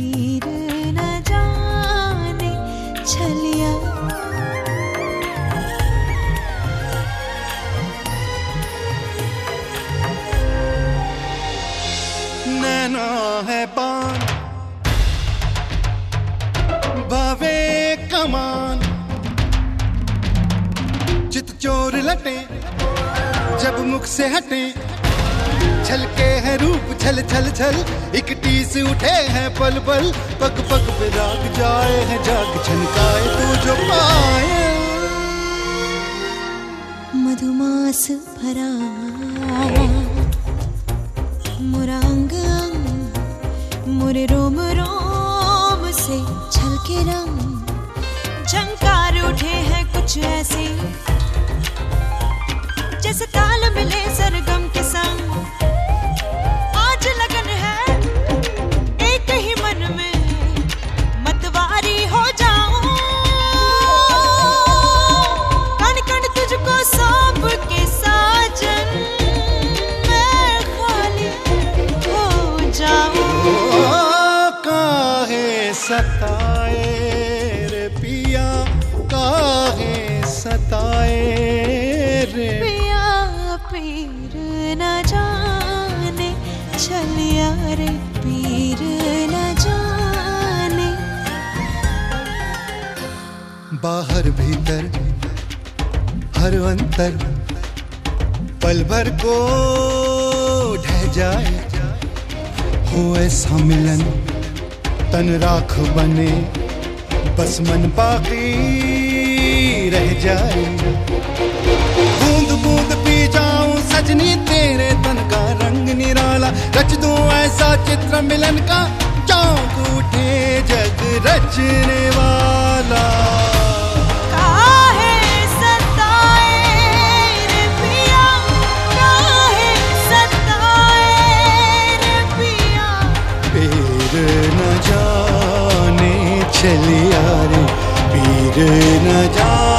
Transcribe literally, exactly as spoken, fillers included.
पीर न जाने छलिया। नैना है पान बावे कमान, चित चोर लटे जब मुख से हटे, छलके है रूप छल छल छल, एक टीस उठे हैं पल पल, पग पग पे राग जाए है जाग छनकाए तू जो पाए। मधुमास भरा मोरा अंग अंग, मोरे रोम रोम से छलके रंग, झंकार उठे हैं कुछ ऐसे जैसे ताल मिले सरगम के संग। आज लगन है एक ही मन में, मतवारी हो जाऊं, कण कण तुझको सौंप के साजन मैं खाली हो जाऊं। काहे सताए रे पिया, काहे सताए रे पिया, पीर न जाने छलिया रे, पीर न जाने। बाहर भीतर हर अंतर पल भर को ढह जाए, हो ऐसा मिलन तन राख बने, बस मन बाकी रह जाए। बूंद बूंद पी जाऊं सजनी तेरे तन का रंग निराला, रच दूं ऐसा चित्र मिलन का, चौंक उठे जग रचने वाला। काहे सताए रे पिया, काहे सताए रे पिया, पीर न जाने छलिया रे, पीर न जाने।